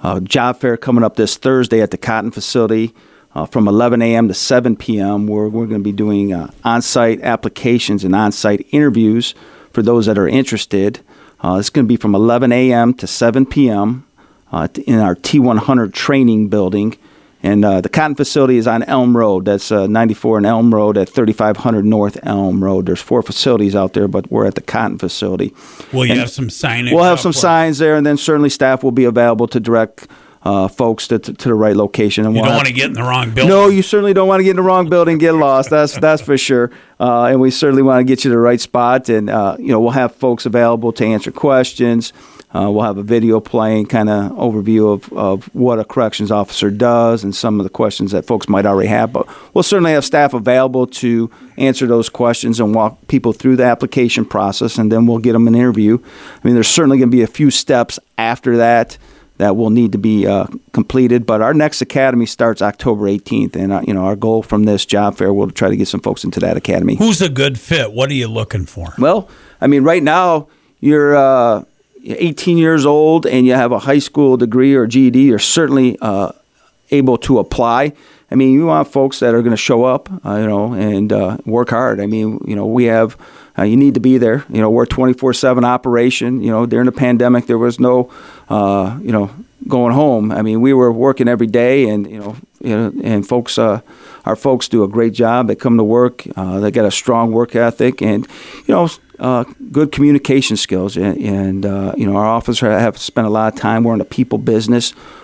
job fair coming up this Thursday at the Cotton facility from 11 a.m. to 7 p.m. We're going to be doing on-site applications and on-site interviews for those that are interested. It's going to be from 11 a.m. to 7 p.m. In our T100 training building. And the Cotton facility is on Elm Road. That's 94 and Elm Road at 3500 North Elm Road. There's 4 facilities out there, but we're at the Cotton facility. Will you have some signage? We'll have some signs there, and then certainly staff will be available to direct folks to the right location. And you don't want to get in the wrong building. No, you certainly don't want to get in the wrong building and get lost. That's for sure. And we certainly want to get you to the right spot. And, we'll have folks available to answer questions. We'll have a video playing, kind of overview of what a corrections officer does and some of the questions that folks might already have. But we'll certainly have staff available to answer those questions and walk people through the application process, and then we'll get them an interview. I mean, there's certainly going to be a few steps after that will need to be completed. But our next academy starts October 18th, and our goal from this job fair will try to get some folks into that academy. Who's a good fit? What are you looking for? Well, I mean, right now you're 18 years old and you have a high school degree or GED, you're certainly able to apply. I mean, you want folks that are going to show up, and work hard. I mean, we have, you need to be there. We're a 24/7 operation. During the pandemic, there was no, going home. I mean, we were working every day, and and folks, our folks do a great job. They come to work. They got a strong work ethic, and good communication skills. And our officers have spent a lot of time. We're in a people business.